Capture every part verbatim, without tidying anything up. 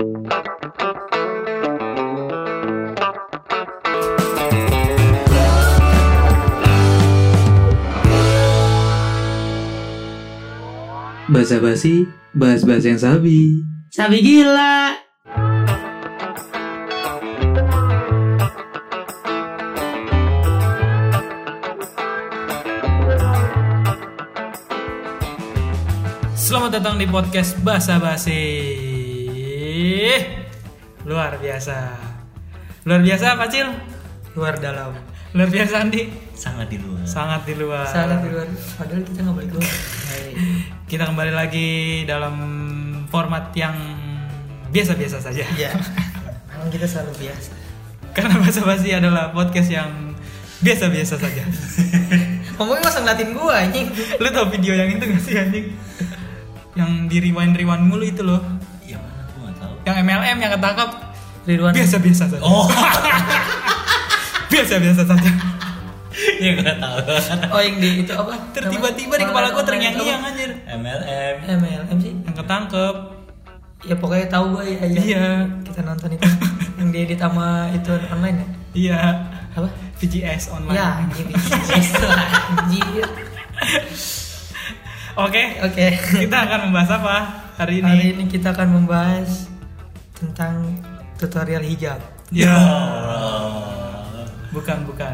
Basa-basi, bahas-bahas yang sabi. Sabi gila. Selamat datang di podcast Basa-basi. Luar biasa. Luar biasa apa, Cil? Luar dalam. Luar biasa, Andi? Sangat di luar. Sangat di luar. Sangat di luar. Padahal kita nggak boleh keluar. Kita kembali lagi dalam format yang biasa-biasa saja. Iya. Memang kita selalu biasa. Karena Basa-basi adalah podcast yang biasa-biasa saja. Ngomongnya masa ngeliatin gua anjing. Lu tau video yang itu gak sih, anjing? Yang di rewind-rewind mulu itu loh. Yang mana aku nggak tahu. Yang M L M yang ketangkap Ridwan. biasa-biasa saja. Oh, Biasa-biasa saja. ya nggak tahu. Oh yang di itu apa? Tertiba-tiba di kepala gua terngiang-ngiang anjir. M L M. M L M sih. Yang ketangkep. Ya pokoknya tahu gua ya. ya. Iya. Kita nonton itu. Yang diedit sama itu online ya. Iya. Apa? V G S online. Ya anjing itu anjir. Oke. Oke. Kita akan membahas apa hari ini? Hari ini kita akan membahas tentang tutorial hijab. Ya. Allah. Bukan, bukan.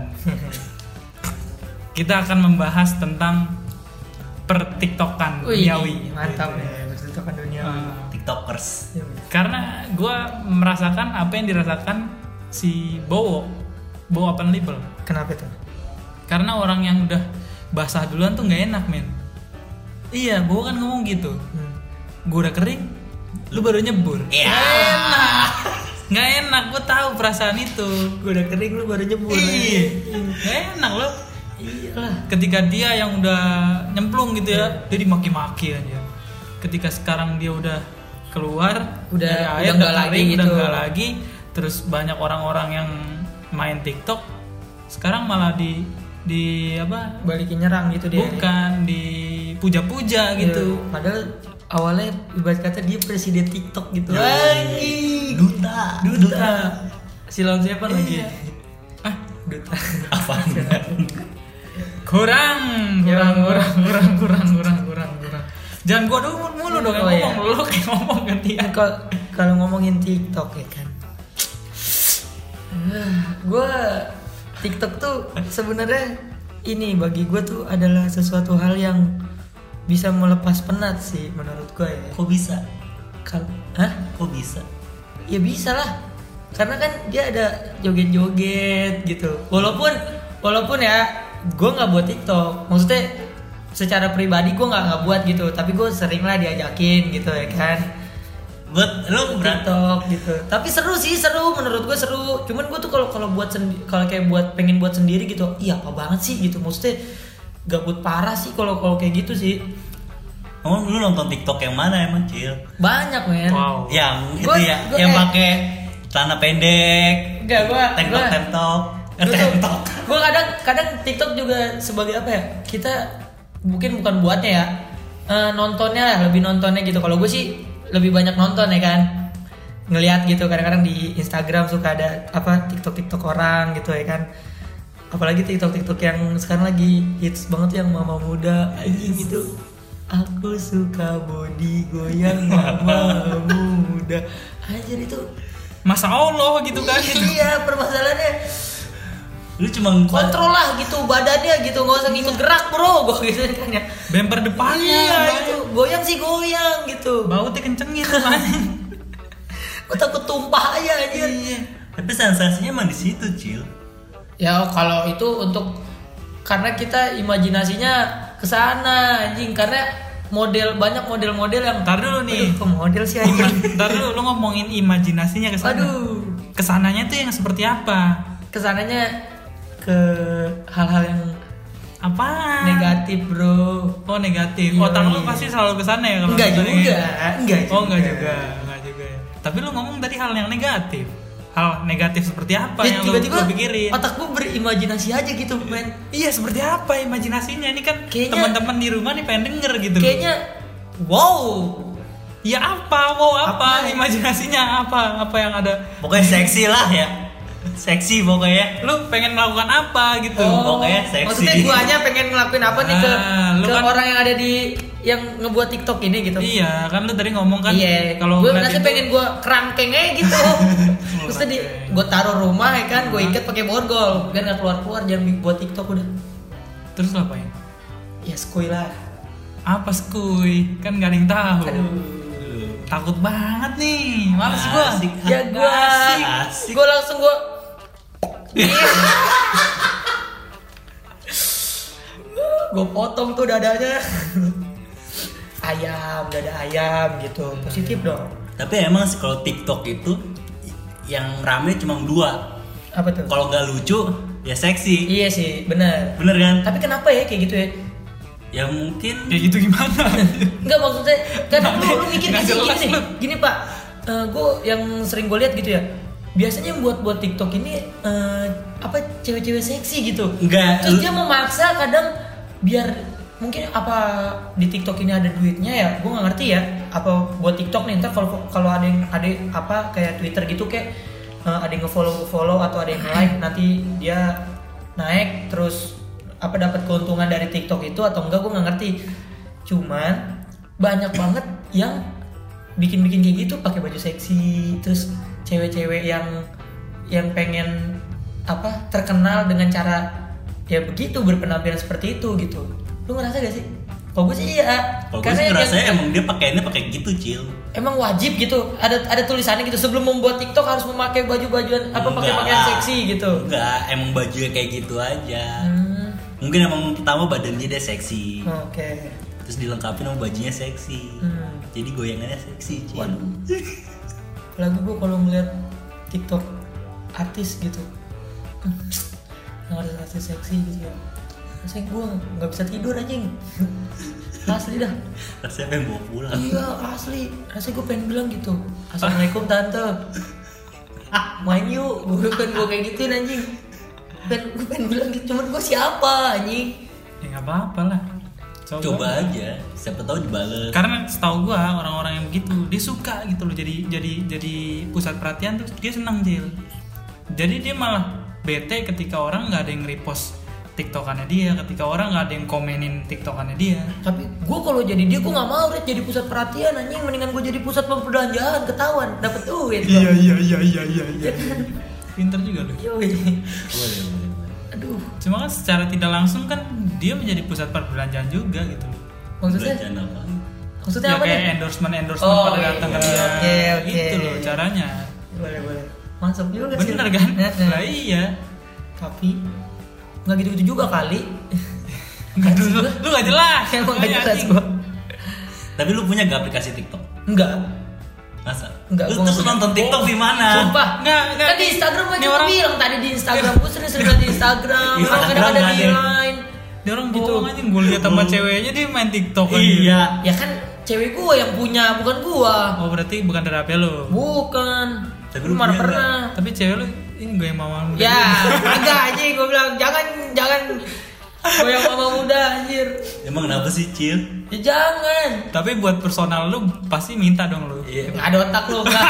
Kita akan membahas tentang pertiktokan duniawi. Mantap ya, pertiktokan duniawi. Uh, TikTokers. karena gue merasakan apa yang dirasakan si Bowo, Bowo Open Label. Kenapa tuh? Karena orang yang udah basah duluan tuh nggak enak, men. Iya, Bowo kan ngomong gitu. Hmm. Gue udah kering, lu baru nyebur. Iya. Nggak enak, nggak enak. Gue tahu perasaan itu. Gue udah kering lu baru nyebur. Iya, nggak enak loh. Iyalah. Ketika dia yang udah nyemplung gitu ya, dia dimaki-maki aja. Ketika sekarang dia udah keluar, Udah- dari air, udah nggak lagi kering, udah gitu. nggak lagi. Terus banyak orang-orang yang main TikTok sekarang malah di di apa? Balikin nyerang gitu dia. Bukan dipuja-puja gitu. Ya, padahal awalnya ibarat kata dia presiden TikTok gitu. Yoi. Anjing. Duta. Duta. Silon siapa lagi? Iya. Ah, Duta. Apaan? kurang, kurang, kurang, kurang, kurang, kurang, kurang, kurang. Jangan gua dulu mulu dong yang Oh, iya. ngomong, lu kayak ngomong gantian. Kalau kalau ngomongin TikTok ya kan. Gue TikTok tuh sebenarnya ini bagi gue tuh adalah sesuatu hal yang bisa melepas penat sih menurut gue ya. Kok bisa? Kalau, hah? Kok bisa? Ya bisa lah. Karena kan dia ada joget-joget gitu. Walaupun walaupun ya gue nggak buat TikTok. Maksudnya secara pribadi gue nggak nggak buat gitu. Tapi gue sering lah diajakin gitu ya kan. Buat lu berarti TikTok gitu. Tapi seru sih, seru menurut gue seru. Cuman gue tuh kalau kalau buat sendi- kalau kayak buat pengen buat sendiri gitu, iya apa banget sih gitu. Maksudnya gabut parah sih kalau kalau kayak gitu sih. Oh, lu nonton TikTok yang mana emang, Cil? Banyak men. Wow. Yang Gua- itu ya, gua yang kayak- pakai celana pendek. Enggak gua. Tentok gua- tentok. Eh, Gua tuh- tentok. Gua kadang kadang TikTok juga sebagai apa ya? Kita mungkin bukan buatnya ya. Eh, nontonnya lah, lebih nontonnya gitu. Kalau gue sih lebih banyak nonton ya kan. Ngelihat gitu kadang-kadang di Instagram suka ada apa TikTok-TikTok orang gitu ya kan. Apalagi TikTok-TikTok yang sekarang lagi hits banget yang mama muda anjing gitu. Aku suka body goyang mama muda. Anjir itu. Masa Allah gitu kan gitu. Iya, permasalahannya Lu cuma kontrol lah gitu badannya gitu, nggak usah ngikut gerak bro, gue gitu kan ya. Bemper depannya. Iya itu goyang sih goyang gitu. Bautnya kencengin anjing. Gue takut tumpah aja anjir. Iya. Tapi sensasinya emang di situ, Cil. Ya kalau itu untuk karena kita imajinasinya kesana anjing, karena model banyak model-model yang Ntar dulu nih. Aduh, kok model sih anjing. Ntar dulu lu ngomongin imajinasinya ke sana. Aduh, Kesananya tuh yang seperti apa? kesananya ke hal-hal yang Apa? negatif bro. Oh negatif. Iya, Otak lu iya. pasti selalu kesana ya kalau Enggak misalnya juga, gitu? enggak Oh enggak juga. juga, enggak juga. Tapi lu ngomong tadi hal yang negatif. Hal negatif seperti apa Ya, yang lu, tiba-tiba lu pikirin? otak gue berimajinasi aja gitu men. Iya seperti apa imajinasinya? Ini kan Kayaknya- teman-teman di rumah nih pengen denger gitu. loh. Kayaknya wow. Ya apa, mau apa, Apa? imajinasinya apa, apa yang ada. Pokoknya seksi lah ya. Seksi pokoknya. Lu pengen melakukan apa gitu. Oh. pokoknya seksi. Maksudnya guanya pengen ngelakuin apa nih ke, Ah, lu ke kan- orang yang ada di yang ngebuat TikTok ini gitu. Iya, kan lu tadi ngomong kan Iya, kalau gue ngeliat ngerasa itu- pengen gue kerangkeng aja gitu. Terus tadi gue taruh rumah ya kan, gue ikat pakai borgol biar nggak keluar keluar, jangan buat TikTok udah. Terus lu apain? Ya skuy lah. Apa skuy? Kan gak ada yang tahu. Aduh. Takut banget nih, males gua. Asik. Ya gue, Asik, asik. gue langsung gue. Gue potong tuh dadanya. Ayam, dada ayam gitu, positif dong. Tapi emang sih kalau TikTok itu yang rame cuma dua. Apa tuh? Kalau nggak lucu ya seksi. Iya sih, benar. Bener kan? Tapi kenapa ya kayak gitu ya? Ya mungkin Ya gitu gimana? Enggak, maksudnya kan lu, lu mikir Nggak gini, gini, jelas nih, lu. gini pak, gue yang sering gue lihat gitu ya, biasanya yang buat buat TikTok ini eh, apa cewek-cewek seksi gitu. Enggak, Terus lu- dia memaksa kadang biar mungkin apa di TikTok ini ada duitnya ya, gue nggak ngerti ya. Apa buat TikTok nih ntar kalau kalau ada yang ada apa kayak Twitter gitu kayak eh, ada yang nge-follow follow atau ada yang like nanti dia naik terus apa dapat keuntungan dari TikTok itu atau enggak gue nggak ngerti. Cuman banyak banget yang bikin-bikin kayak gitu pakai baju seksi, terus cewek-cewek yang yang pengen apa terkenal dengan cara ya begitu berpenampilan seperti itu gitu. Lu ngerasa gak sih? Kalau gue sih iya. kalau gue sih yang- ngerasanya emang dia pakainya pakai gitu, Cil. emang wajib gitu. Ada ada tulisannya gitu sebelum membuat TikTok harus memakai baju-bajuan apa pakai Enggak. pakaian seksi gitu. Enggak, emang bajunya kayak gitu aja. Hmm, Mungkin emang pertama badannya dia seksi. Oke. Terus dilengkapi sama bajunya seksi. Hmm. Jadi goyangannya seksi, Cil. Waduh. Apalagi gue kalau ngeliat TikTok artis gitu, yang ada artis seksi gitu ya, rasanya gue nggak bisa tidur anjing. Asli dah. Rasanya pengen bawa pulang. Iya asli. Rasanya gue pengen bilang gitu. Assalamualaikum tante. Main yuk. Gue pengen gue kayak gituin anjing. Dan gue pengen bilang gitu. Cuman gue siapa anjing? Ya nggak apa-apa lah. Coba aja, siapa tahu dibales. Karena setahu gua orang-orang yang begitu dia suka gitu loh, jadi jadi jadi pusat perhatian tuh dia senang, Jil. Jadi dia malah bete ketika orang nggak ada yang repost tiktokannya dia, ketika orang nggak ada yang komenin tiktokannya dia. Tapi gue kalau jadi dia gue nggak mau Red, jadi pusat perhatian anjing. Mendingan gue jadi pusat perbelanjaan, ketahuan dapat duit. iya iya iya iya iya. Pinter juga loh. Yoi. Boleh, boleh, boleh. Aduh. Cuma kan secara tidak langsung kan dia menjadi pusat perbelanjaan juga gitu loh. Maksudnya? Belanjaan apa? Maksudnya Ya apa kayak nih? endorsement endorsement Oh, pada iya, datang ke iya, dia. oke, oke. Gitu loh caranya. Boleh boleh. Masuk juga sih. Bener kan? Heeh. Lah iya. Tapi nggak gitu-gitu juga kali. Enggak dulu, lu gak jelas. Emang nggak Makanya jelas anjing. gue. Tapi lu punya gak aplikasi TikTok? Enggak. Masa? Enggak, Lu gua terus nggak nonton punya. TikTok di mana? Sumpah. Nggak, nggak. Kan di Instagram gue Ini cuma orang- bilang tadi di Instagram gue sering-sering liat di Instagram. Orang Instagram kadang ada nggak di ada. Line. Dia orang Gitu. bohong aja, gue lihat sama Oh. ceweknya dia main TikTok aja. Iya. Ya kan cewek gue yang punya, bukan gua. Oh berarti bukan dari H P lo. Bukan. Tapi Lu lu mana punya pernah? Tapi cewek lu ini gue yang mama muda. Ya, enggak anjing gue bilang jangan jangan gue yang mama muda anjir. Emang kenapa sih, Cil? Ya jangan. Tapi buat personal lu pasti minta dong lu. Iya. Nggak ada otak lu enggak.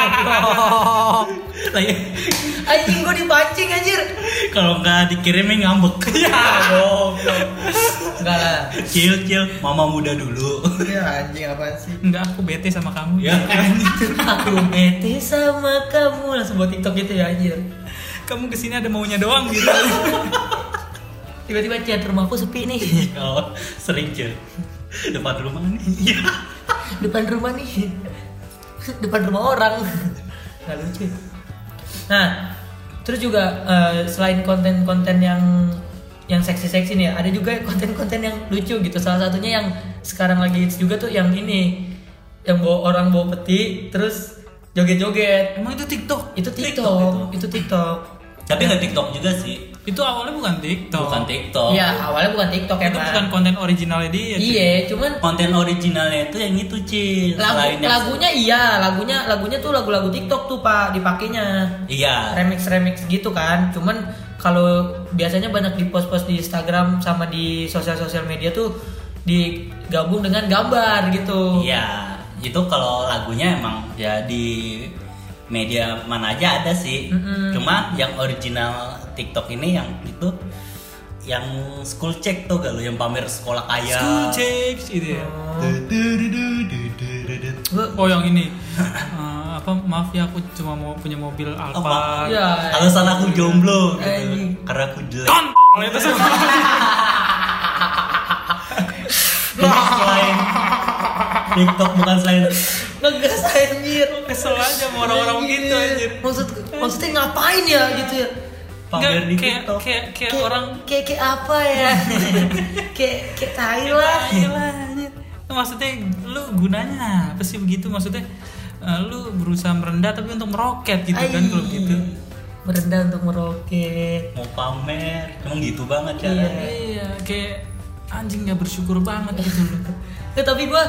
Lah ya, Anjing gue dipancing anjir. kalau nggak dikirimin ngambek. Ya, goblok. Enggak lah. Cil, Cil, mama muda dulu. Ya anjing apaan sih? Enggak, aku bete sama kamu. Ya. Aku bete sama kamu langsung buat TikTok gitu ya anjir. Kamu kesini ada maunya doang gitu. Tiba-tiba chat rumahku sepi nih. Kalau sering, Cil. Depan rumah nih. Iya. Depan rumah nih. Depan rumah orang. Nggak lucu. Nah, terus juga eh, selain konten-konten yang yang seksi-seksi nih, ada juga konten-konten yang lucu gitu. Salah satunya yang sekarang lagi hits juga tuh yang ini, yang bawa orang bawa peti, terus joget-joget. Emang itu TikTok? Itu TikTok, TikTok itu TikTok. Tapi nggak TikTok juga sih. Itu awalnya bukan TikTok. Bukan TikTok. Iya, awalnya bukan TikTok Itu emang. bukan konten originalnya dia. cuy. Iya, cuman Konten originalnya itu yang itu, Cil. lagu, Selain yang- lagunya iya, lagunya lagunya tuh lagu-lagu TikTok tuh Pak dipakainya. Iya. Remix-remix gitu kan. Cuman kalau biasanya banyak di post-post di Instagram sama di sosial-sosial media tuh digabung dengan gambar gitu. Iya. itu kalau lagunya emang ya di media mana aja ada sih. Mm-mm. Cuma yang original TikTok ini yang itu yang school check tuh kalau yang pamer sekolah kaya. School checks gitu ya. Gua- Oh yang ini Eh, apa maaf ya aku cuma mau punya mobil Apa? Alphard. Iya. Alasan aku jomblo gitu. Anjing. Karena aku jelek. Kon itu semua. Bukan selain TikTok bukan selain Ngegas anjir. Kesel aja sama orang-orang begitu anjir. Maksud maksudnya ngapain ya gitu ya? pamer di Nggak, kayak, TikTok. kayak kayak Kayak- orang kayak kayak apa ya? kayak kayak tai lah. Gila, anjir. Maksudnya lu gunanya apa sih begitu? Maksudnya eh, lu berusaha merendah tapi untuk meroket gitu kan kalau Ai. gitu. Merendah untuk meroket. Mau pamer, emang gitu banget caranya. Iya, kayak anjing nggak bersyukur banget gitu loh. Ya, tapi gua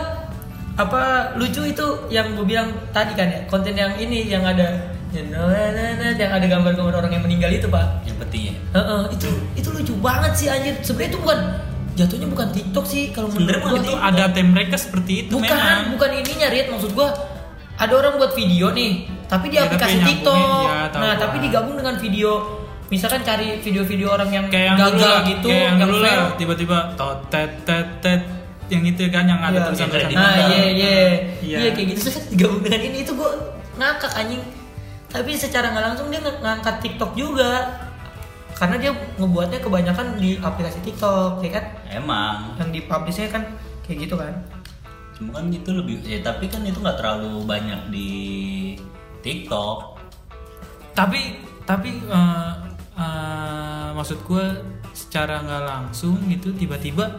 apa lucu itu yang gue bilang tadi kan ya, konten yang ini yang ada yang ada gambar-gambar orang yang meninggal itu, Pak. Yang penting ya. Heeh, itu itu lucu banget sih anjir. Sebenarnya itu bukan jatuhnya bukan TikTok sih kalau menurut Sebenarnya gua. Itu adate mereka seperti itu bukan, memang. bukan ininya Rit, maksud gua ada orang buat video nih, tapi di Ya, tapi aplikasi nyambungin, TikTok. ya, tahu Nah, gua. tapi digabung dengan video, misalkan cari video-video orang yang Kayak yang gagal dulu lah, gitu, kayak yang dulu fail. lah, tiba-tiba tot tet tet tet yang itu kan yang ada Iya, tulisan-tulisan. yang nah, Nah, iya, iya, iya. iya kayak gitu. Terus digabung dengan ini itu gua ngakak anjing. Tapi secara nggak langsung dia ng- ngangkat TikTok juga, karena dia ngebuatnya kebanyakan di aplikasi TikTok, ya kan? Emang. Yang di publishnya kan kayak gitu kan? Cuma kan itu lebih ya tapi kan itu nggak terlalu banyak di TikTok. Tapi tapi eh, eh, maksud gue secara nggak langsung gitu tiba-tiba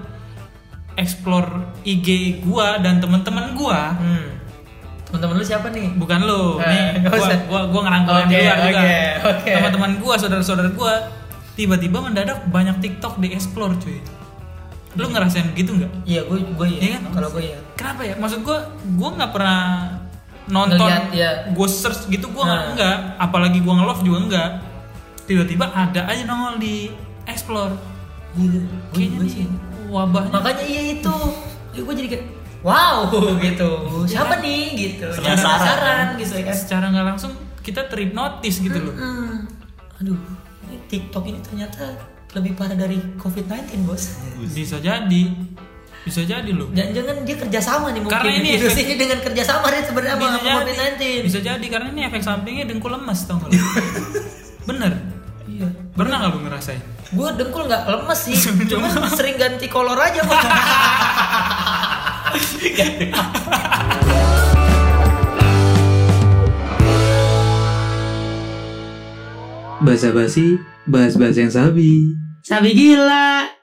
explore I G gua dan teman-teman gua, Hmm. Teman-teman lu siapa nih? bukan lo, Eh, nih nggak gua usah. gua gua ngerangkul yang di Oke, luar juga. oke, oke. Teman-teman gua, saudara-saudara gua tiba-tiba mendadak banyak TikTok di explore cuy. Lu ngerasain begitu nggak? Iya, gue gue Iya ya. kan? Kalau gue ya. Kenapa ya? Maksud gua gua nggak pernah nonton, Ngeliat, ya. gue search gitu gua nggak Nah. enggak, apalagi gua nge-love juga enggak. Tiba-tiba ada aja nongol di explore. Iya, Kayaknya gue nih sih. wabahnya. Makanya iya itu. Ya, gue jadi kayak wow gitu. Siapa nih gitu. Penasaran. Penasaran gitu ya kan. Secara nggak langsung kita terhipnotis gitu loh. Hmm. Aduh, ini TikTok ini ternyata lebih parah dari covid sembilan belas, Bos. Bisa jadi, bisa jadi loh. Jangan-jangan dia kerjasama nih mungkin. Karena ini virus efek- ini dengan kerjasama dia sebenarnya sama Bisa covid sembilan jadi, belas. bisa jadi karena ini efek sampingnya dengkul lemas tau nggak? lo? Bener. Iya. Pernah nggak lu ngerasain? Gue dengkul nggak lemes sih, cuman sering ganti kolor aja, Bos. Basa-basi, bahas-bahas yang sabi. Sabi gila.